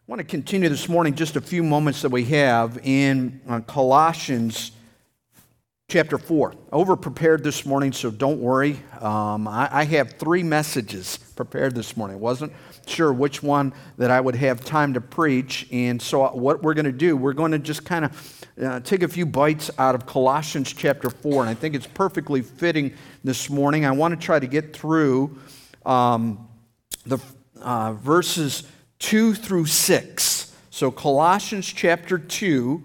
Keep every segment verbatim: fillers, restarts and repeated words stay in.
I want to continue this morning just a few moments that we have in uh, Colossians chapter four. Over-prepared this morning, so don't worry. Um, I, I have three messages prepared this morning. I wasn't sure which one that I would have time to preach, and so what we're going to do, we're going to just kind of uh, take a few bites out of Colossians chapter four, and I think it's perfectly fitting this morning. I want to try to get through um, the uh, verses two through six. So Colossians chapter two,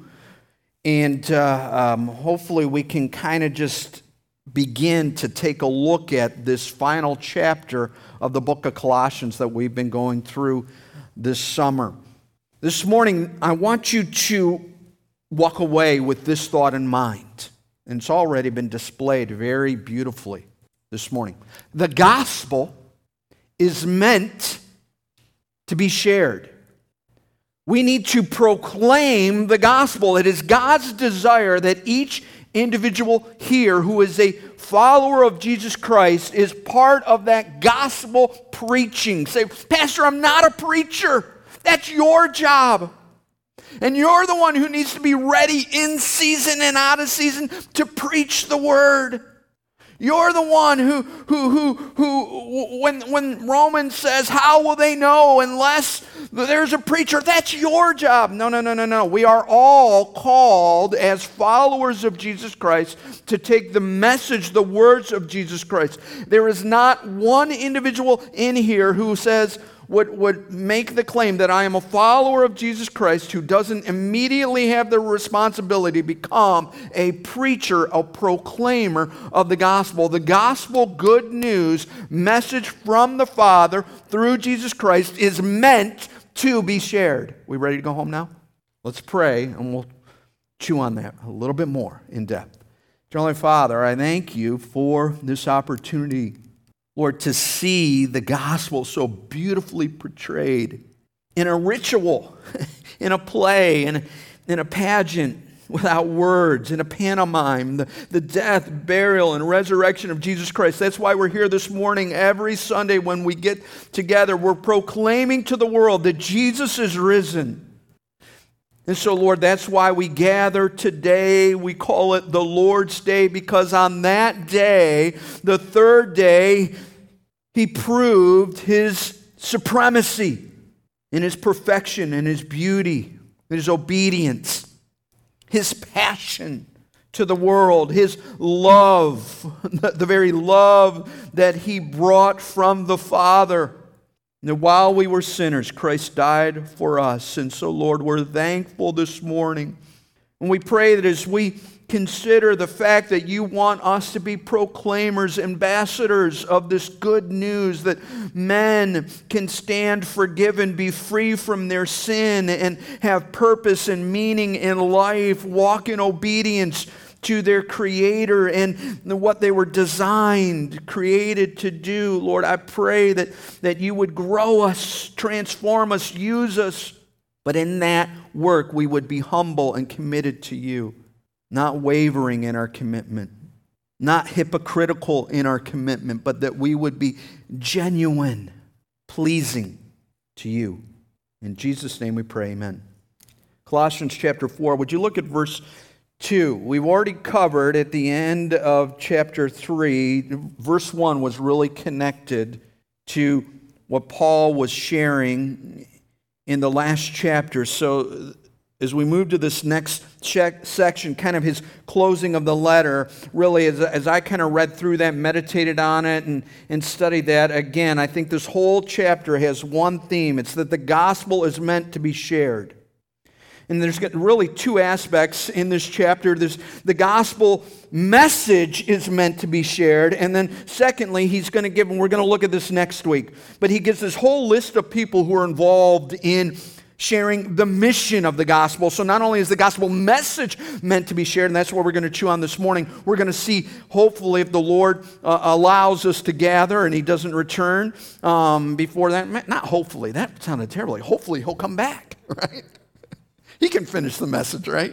and uh, um, hopefully we can kind of just begin to take a look at this final chapter of the book of Colossians that we've been going through this summer. This morning, I want you to walk away with this thought in mind, and it's already been displayed very beautifully this morning. The gospel is meant to be shared. We need to proclaim the gospel. It is God's desire that each individual here who is a follower of Jesus Christ is part of that gospel preaching. Say, Pastor, I'm not a preacher. That's your job. And you're the one who needs to be ready in season and out of season to preach the word. You're the one who, who, who, who, when, when Romans says, how will they know unless there's a preacher? That's your job. No, no, no, no, no. We are all called as followers of Jesus Christ to take the message, the words of Jesus Christ. There is not one individual in here who says, Would, would make the claim that I am a follower of Jesus Christ who doesn't immediately have the responsibility to become a preacher, a proclaimer of the gospel. The gospel good news message from the Father through Jesus Christ is meant to be shared. We ready to go home now? Let's pray and we'll chew on that a little bit more in depth. Dear Heavenly Father, I thank you for this opportunity, Lord, to see the gospel so beautifully portrayed in a ritual, in a play, in a, in a pageant without words, in a pantomime, the, the death, burial, and resurrection of Jesus Christ. That's why we're here this morning. Every Sunday when we get together, we're proclaiming to the world that Jesus is risen. And so, Lord, that's why we gather today. We call it the Lord's Day, because on that day, the third day, He proved His supremacy in His perfection and His beauty, His obedience, His passion to the world, His love, the very love that He brought from the Father. And while we were sinners, Christ died for us. And so, Lord, we're thankful this morning. And we pray that as we consider the fact that you want us to be proclaimers, ambassadors of this good news, that men can stand forgiven, be free from their sin, and have purpose and meaning in life, walk in obedience to their Creator and what they were designed, created to do. Lord, I pray that, that you would grow us, transform us, use us, but in that work we would be humble and committed to you, not wavering in our commitment, not hypocritical in our commitment, but that we would be genuine, pleasing to you. In Jesus' name we pray, amen. Colossians chapter four, would you look at verse two? We've already covered at the end of chapter three, verse one was really connected to what Paul was sharing in the last chapter. So as we move to this next check section, kind of his closing of the letter, really as, as I kind of read through that, meditated on it, and, and studied that, again, I think this whole chapter has one theme. It's that the gospel is meant to be shared. And there's really two aspects in this chapter. There's the gospel message is meant to be shared. And then secondly, he's going to give, and we're going to look at this next week, but he gives this whole list of people who are involved in sharing the mission of the gospel. So not only is the gospel message meant to be shared, and that's what we're going to chew on this morning, we're going to see, hopefully, if the Lord uh, allows us to gather and He doesn't return um, before that. Not hopefully, that sounded terrible. Hopefully He'll come back, right? He can finish the message, right?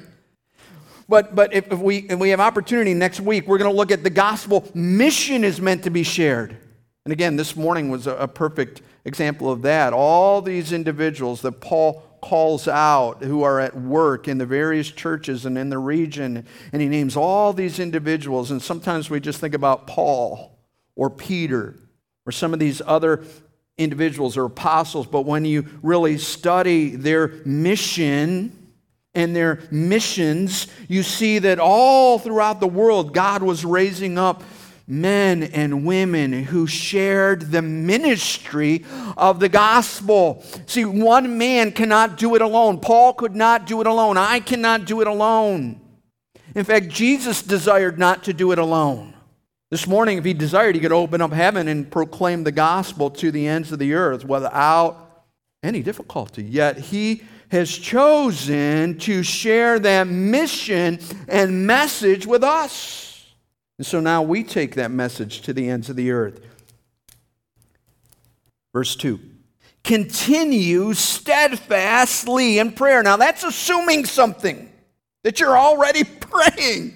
But but if, if we if we have opportunity next week, we're going to look at the gospel mission is meant to be shared. And again, this morning was a, a perfect example of that. All these individuals that Paul calls out who are at work in the various churches and in the region, and he names all these individuals. And sometimes we just think about Paul or Peter or some of these other individuals or apostles, but when you really study their mission and their missions, you see that all throughout the world, God was raising up men and women who shared the ministry of the gospel. See, one man cannot do it alone. Paul could not do it alone. I cannot do it alone. In fact, Jesus desired not to do it alone. This morning, if he desired, he could open up heaven and proclaim the gospel to the ends of the earth without any difficulty. Yet he has chosen to share that mission and message with us. And so now we take that message to the ends of the earth. Verse two. Continue steadfastly in prayer. Now that's assuming something, that you're already praying.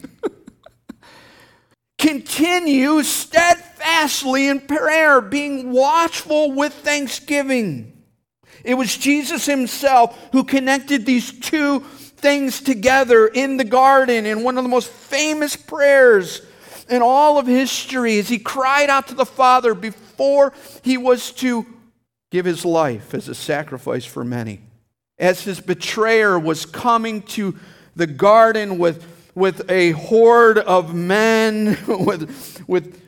Continue steadfastly in prayer, being watchful with thanksgiving. It was Jesus himself who connected these two things together in the garden in one of the most famous prayers in all of history, as he cried out to the Father before he was to give his life as a sacrifice for many. As his betrayer was coming to the garden with, with a horde of men, with, with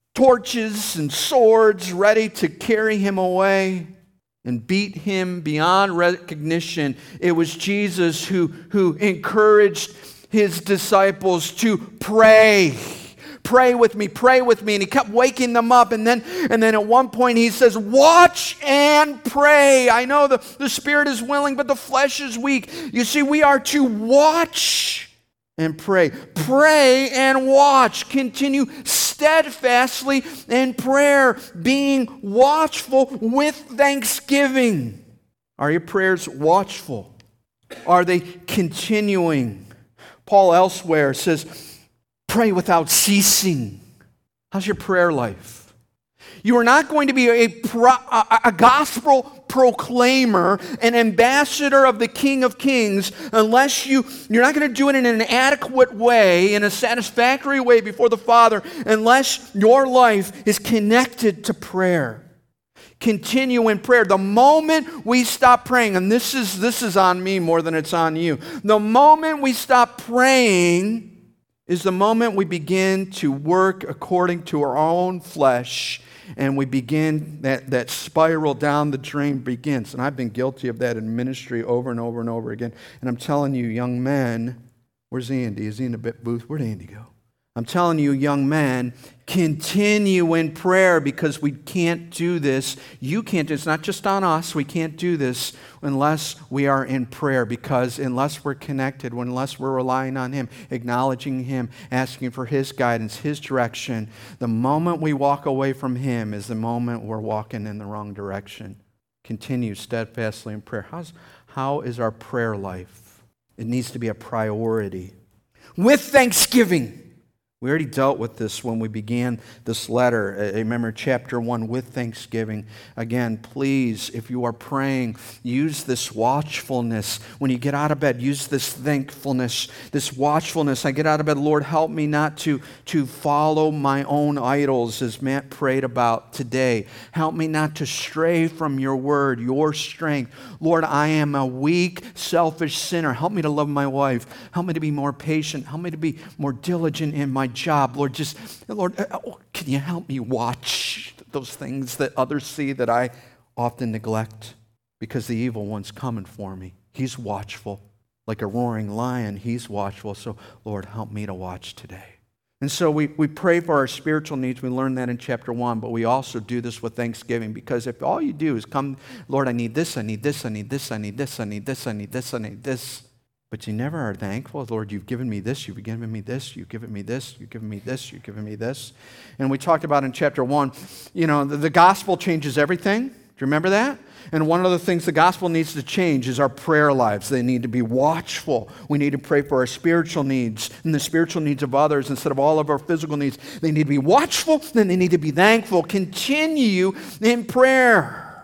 torches and swords ready to carry him away and beat him beyond recognition, it was Jesus who, who encouraged his disciples to pray. Pray with me, pray with me. And he kept waking them up. And then, and then at one point he says, watch and pray. I know the, the spirit is willing, but the flesh is weak. You see, we are to watch and pray. Pray and watch. Continue steadfastly in prayer, being watchful with thanksgiving. Are your prayers watchful? Are they continuing? Paul elsewhere says, pray without ceasing. How's your prayer life? You are not going to be a, pro, a, a gospel proclaimer, an ambassador of the King of Kings, unless you, you're not going to do it in an adequate way, in a satisfactory way before the Father, unless your life is connected to prayer. Continue in prayer. The moment we stop praying, and this is, this is on me more than it's on you, the moment we stop praying is the moment we begin to work according to our own flesh, and we begin, that, that spiral down the drain begins. And I've been guilty of that in ministry over and over and over again. And I'm telling you, young men, where's Andy? Is he in the booth? Where'd Andy go? I'm telling you, young men, continue in prayer, because we can't do this. You can't. It's not just on us. We can't do this unless we are in prayer, because unless we're connected, unless we're relying on Him, acknowledging Him, asking for His guidance, His direction, the moment we walk away from Him is the moment we're walking in the wrong direction. Continue steadfastly in prayer. How's, how is our prayer life? It needs to be a priority. With thanksgiving. We already dealt with this when we began this letter. Remember chapter one, with thanksgiving. Again, please, if you are praying, use this watchfulness. When you get out of bed, use this thankfulness, this watchfulness. I get out of bed, Lord, help me not to, to follow my own idols, as Matt prayed about today. Help me not to stray from your word, your strength. Lord, I am a weak, selfish sinner. Help me to love my wife. Help me to be more patient. Help me to be more diligent in my job. Lord, just, Lord, can you help me watch those things that others see that I often neglect? Because the evil one's coming for me. He's watchful. Like a roaring lion, he's watchful. So, Lord, help me to watch today. And so we, we pray for our spiritual needs. We learned that in chapter one, but we also do this with thanksgiving, because if all you do is come, Lord, I need this, I need this, I need this, I need this, I need this, I need this, I need this, but you never are thankful. Lord, you've given me this, you've given me this, you've given me this, you've given me this, you've given me this. And we talked about in chapter one, you know, the, the gospel changes everything. Do you remember that? And one of the things the gospel needs to change is our prayer lives. They need to be watchful. We need to pray for our spiritual needs and the spiritual needs of others instead of all of our physical needs. They need to be watchful, then they need to be thankful. Continue in prayer,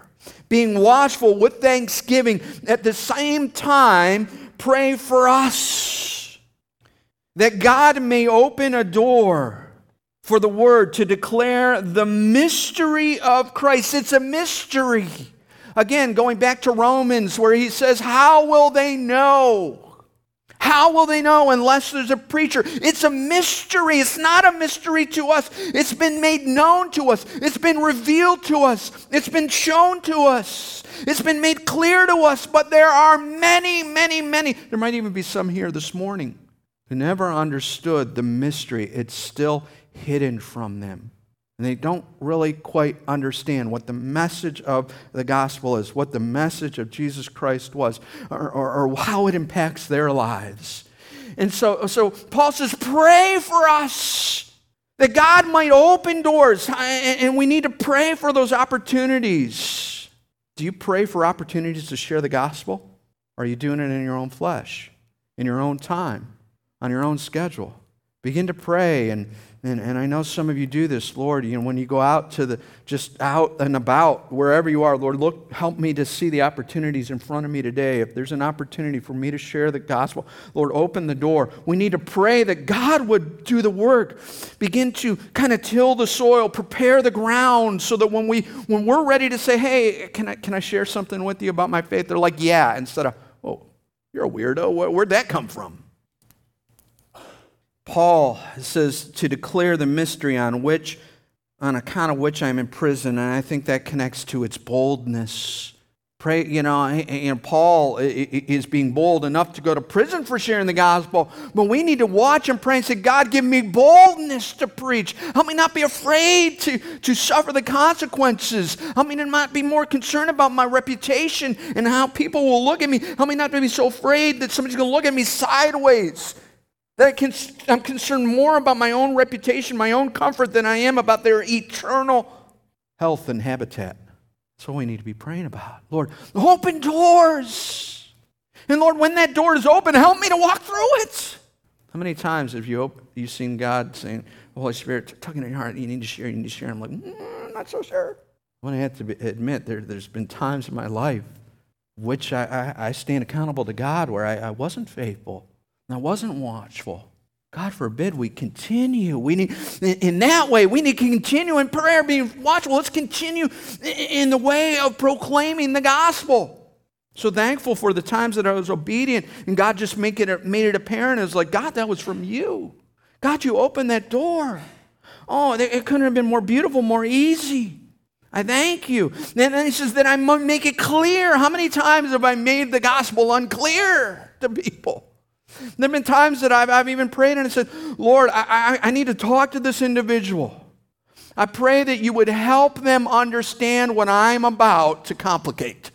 being watchful with thanksgiving. At the same time, pray for us, that God may open a door for the word to declare the mystery of Christ. It's a mystery. Again, going back to Romans where he says, how will they know? How will they know unless there's a preacher? It's a mystery. It's not a mystery to us. It's been made known to us. It's been revealed to us. It's been shown to us. It's been made clear to us. But there are many, many, many. There might even be some here this morning who never understood the mystery. It's still hidden from them. And they don't really quite understand what the message of the gospel is, what the message of Jesus Christ was, or, or, or how it impacts their lives. And so, so Paul says, pray for us, that God might open doors, and we need to pray for those opportunities. Do you pray for opportunities to share the gospel? Or are you doing it in your own flesh, in your own time, on your own schedule? Begin to pray, and And, and I know some of you do this, Lord, you know, when you go out to the, just out and about, wherever you are, Lord, look, help me to see the opportunities in front of me today. If there's an opportunity for me to share the gospel, Lord, open the door. We need to pray that God would do the work, begin to kind of till the soil, prepare the ground, so that when, we, when we're ready to say, hey, can I, can I share something with you about my faith? They're like, yeah, instead of, oh, you're a weirdo. Where, where'd that come from? Paul says to declare the mystery on which, on account of which I'm in prison, and I think that connects to its boldness. Pray, you know, and Paul is being bold enough to go to prison for sharing the gospel, but we need to watch and pray and say, God, give me boldness to preach. Help me not be afraid to, to suffer the consequences. Help me to not be more concerned about my reputation and how people will look at me. Help me not to be so afraid that somebody's going to look at me sideways. That can, I'm concerned more about my own reputation, my own comfort, than I am about their eternal health and habitat. That's what we need to be praying about. Lord, open doors. And Lord, when that door is open, help me to walk through it. How many times have you op- you seen God saying, Holy Spirit, tugging at your heart, you need to share, you need to share. I'm like, mm, I'm not so sure. When I have to be, admit, there, there's been times in my life which I, I, I stand accountable to God where I, I wasn't faithful. And I wasn't watchful. God forbid we continue. We need, in that way, we need to continue in prayer, being watchful. Let's continue in the way of proclaiming the gospel. So thankful for the times that I was obedient, and God just make it, made it apparent. It's like, God, that was from you. God, you opened that door. Oh, it couldn't have been more beautiful, more easy. I thank you. And then he says that I might make it clear. How many times have I made the gospel unclear to people? There have been times that I've, I've even prayed and I said, Lord, I, I, I need to talk to this individual. I pray that you would help them understand what I'm about to complicate.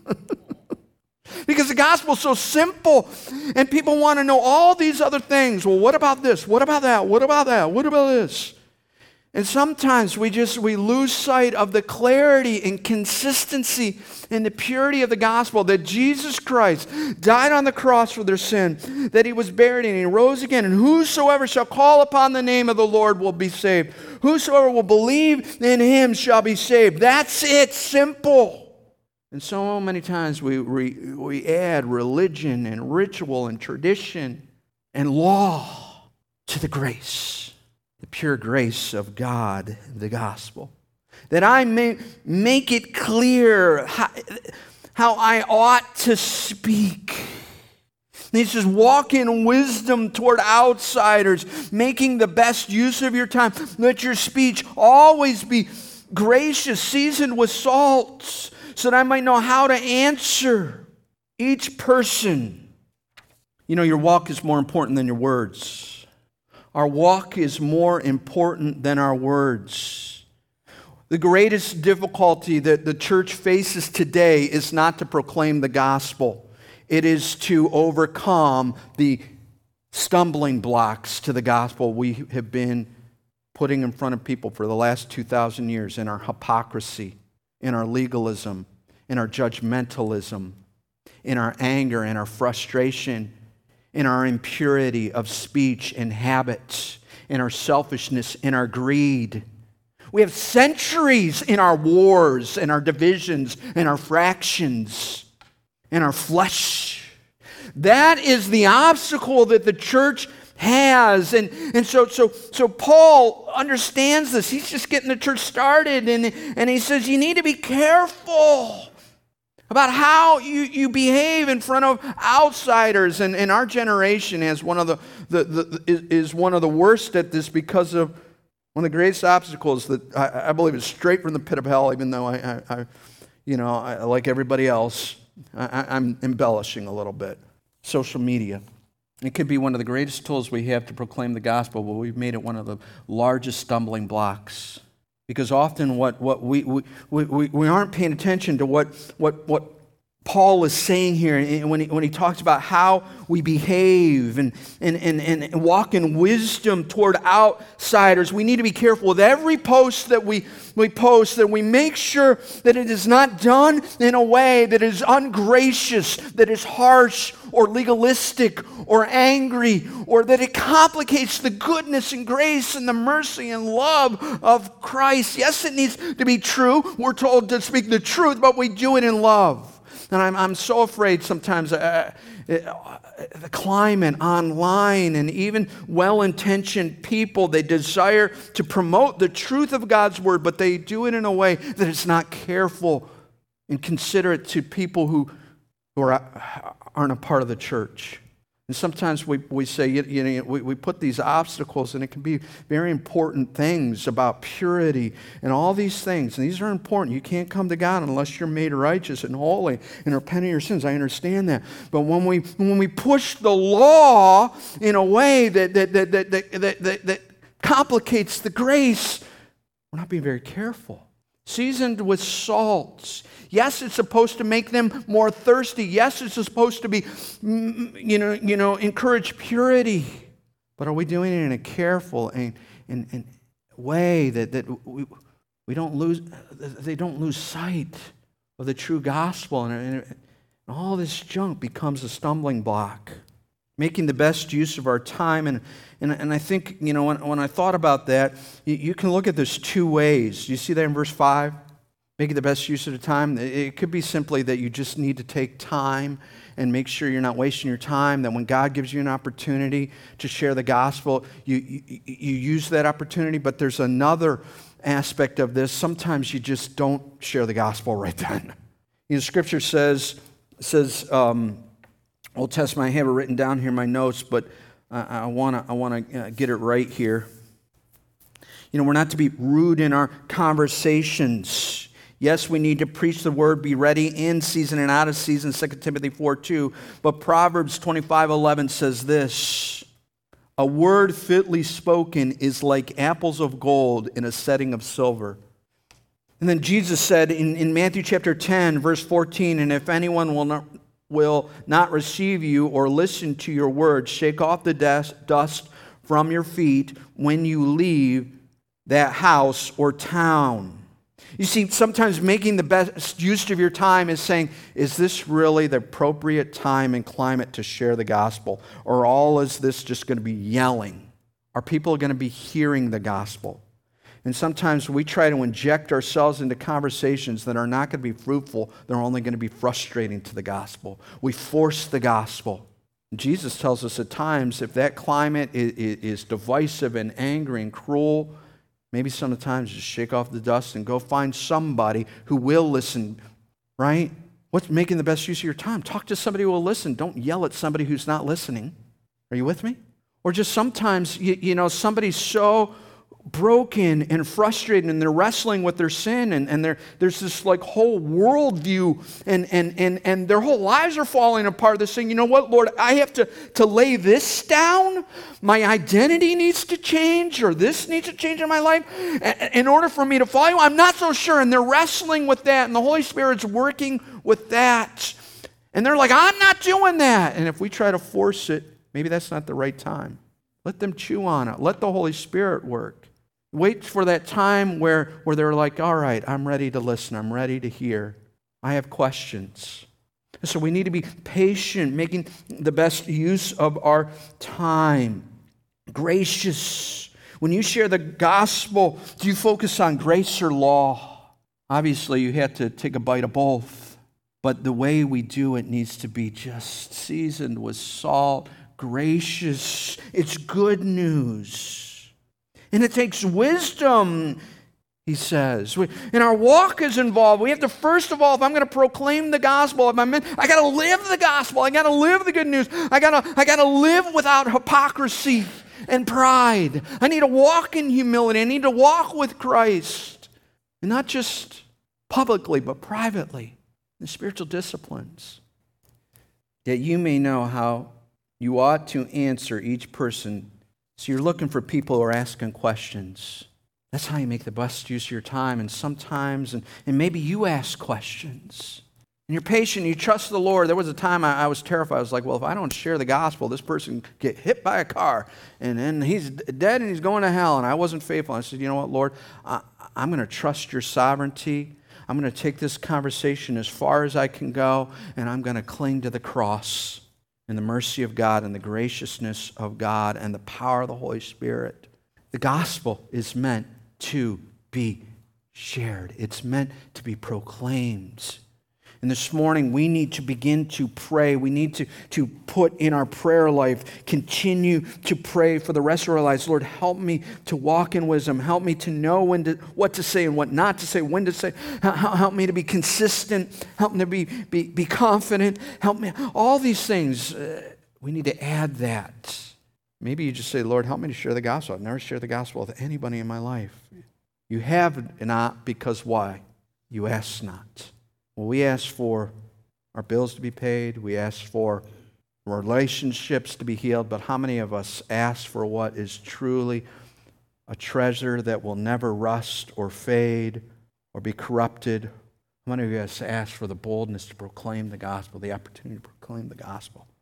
Because the gospel is so simple and people want to know all these other things. Well, what about this? What about that? What about that? What about this? And sometimes we just, we lose sight of the clarity and consistency and the purity of the gospel, that Jesus Christ died on the cross for their sin, that he was buried and he rose again, and whosoever shall call upon the name of the Lord will be saved. Whosoever will believe in him shall be saved. That's it, simple. And so many times we, we, we add religion and ritual and tradition and law to the grace. The pure grace of God, the gospel. That I may make it clear how, how I ought to speak. And he says, walk in wisdom toward outsiders, making the best use of your time. Let your speech always be gracious, seasoned with salt, so that I might know how to answer each person. You know, your walk is more important than your words. Our walk is more important than our words. The greatest difficulty that the church faces today is not to proclaim the gospel. It is to overcome the stumbling blocks to the gospel we have been putting in front of people for the last two thousand years in our hypocrisy, in our legalism, in our judgmentalism, in our anger, in our frustration, in our impurity of speech and habits, in our selfishness, in our greed. We have centuries in our wars and our divisions and our fractions and our flesh. That is the obstacle that the church has. And, and so, so, so Paul understands this. He's just getting the church started, and, and he says you need to be careful about how you, you behave in front of outsiders. And, and our generation has one of the, the, the is one of the worst at this because of one of the greatest obstacles that I, I believe is straight from the pit of hell, even though I, I, I you know, I, like everybody else, I, I'm embellishing a little bit. Social media. It could be one of the greatest tools we have to proclaim the gospel, but we've made it one of the largest stumbling blocks. Because often what, what we, we, we, we aren't paying attention to what, what, what Paul is saying here when he, when he talks about how we behave and, and, and, and walk in wisdom toward outsiders. We need to be careful with every post that we, we post, that we make sure that it is not done in a way that is ungracious, that is harsh or legalistic or angry, or that it complicates the goodness and grace and the mercy and love of Christ. Yes, it needs to be true. We're told to speak the truth, but we do it in love. And I'm, I'm so afraid sometimes uh, uh, the climate online and even well-intentioned people, they desire to promote the truth of God's word, but they do it in a way that is not careful and considerate to people who, who are, aren't a part of the church. And sometimes we, we say, you, you know, we, we put these obstacles, and it can be very important things about purity and all these things. And these are important. You can't come to God unless you're made righteous and holy and repent of your sins. I understand that. But when we when we push the law in a way that that that that that, that, that, that complicates the grace, we're not being very careful. Seasoned with salt. Yes, it's supposed to make them more thirsty. Yes, it's supposed to be, you know, you know, encourage purity. But are we doing it in a careful and, and, and way that, that we, we don't lose, they don't lose sight of the true gospel, and, and all this junk becomes a stumbling block. Making the best use of our time. And, and, and I think, you know, when, when I thought about that, you, you can look at this two ways. You see that in verse five? Making the best use of the time. It could be simply that you just need to take time and make sure you're not wasting your time, that when God gives you an opportunity to share the gospel, you, you, you use that opportunity. But there's another aspect of this. Sometimes you just don't share the gospel right then. You know, Scripture says, says, um, Old Testament, I have it written down here in my notes, but I want to I want to get it right here. You know, we're not to be rude in our conversations. Yes, we need to preach the word, be ready in season and out of season, Second Timothy four two. But Proverbs twenty-five eleven says this: a word fitly spoken is like apples of gold in a setting of silver. And then Jesus said in, in Matthew chapter ten, verse fourteen, and if anyone will not will not receive you or listen to your words, shake off the dust from your feet when you leave that house or town. You see, sometimes making the best use of your time is saying, is this really the appropriate time and climate to share the gospel? Or all is this just going to be yelling? Are people going to be hearing the gospel? And sometimes we try to inject ourselves into conversations that are not going to be fruitful. They're only going to be frustrating to the gospel. We force the gospel. Jesus tells us at times if that climate is, is divisive and angry and cruel, maybe sometimes just shake off the dust and go find somebody who will listen, right? What's making the best use of your time? Talk to somebody who will listen. Don't yell at somebody who's not listening. Are you with me? Or just sometimes, you, you know, somebody's so broken and frustrated, and they're wrestling with their sin, and, and there's this like whole worldview, and, and, and, and their whole lives are falling apart. They're saying, you know what, Lord, I have to, to lay this down. My identity needs to change, or this needs to change in my life in order for me to follow you. I'm not so sure, and they're wrestling with that, and the Holy Spirit's working with that. And they're like, I'm not doing that. And if we try to force it, maybe that's not the right time. Let them chew on it. Let the Holy Spirit work. Wait for that time where, where they're like, all right, I'm ready to listen. I'm ready to hear. I have questions. So we need to be patient, making the best use of our time. Gracious. When you share the gospel, do you focus on grace or law? Obviously, you have to take a bite of both. But the way we do it needs to be just seasoned with salt, gracious. It's good news. And it takes wisdom, he says. We, and our walk is involved. We have to, first of all, if I'm going to proclaim the gospel, if I'm in, I got to live the gospel. I got to live the good news. I got to I got to live without hypocrisy and pride. I need to walk in humility. I need to walk with Christ. And not just publicly, but privately. The spiritual disciplines. That you may know how you ought to answer each person. So you're looking for people who are asking questions. That's how you make the best use of your time. And sometimes, and, and maybe you ask questions. And you're patient, you trust the Lord. There was a time I, I was terrified. I was like, well, if I don't share the gospel, this person could get hit by a car. And then he's dead and he's going to hell. And I wasn't faithful. I said, you know what, Lord? I, I'm going to trust your sovereignty. I'm going to take this conversation as far as I can go. And I'm going to cling to the cross and the mercy of God and the graciousness of God and the power of the Holy Spirit. The gospel is meant to be shared. It's meant to be proclaimed. And this morning, we need to begin to pray. We need to, to put in our prayer life, continue to pray for the rest of our lives. Lord, help me to walk in wisdom. Help me to know when to, what to say and what not to say, when to say. Help me to be consistent. Help me to be, be, be confident. Help me. All these things, uh, we need to add that. Maybe you just say, Lord, help me to share the gospel. I've never shared the gospel with anybody in my life. You have not because why? You ask not. Well, we ask for our bills to be paid. We ask for relationships to be healed. But how many of us ask for what is truly a treasure that will never rust or fade or be corrupted? How many of us ask for the boldness to proclaim the gospel, the opportunity to proclaim the gospel?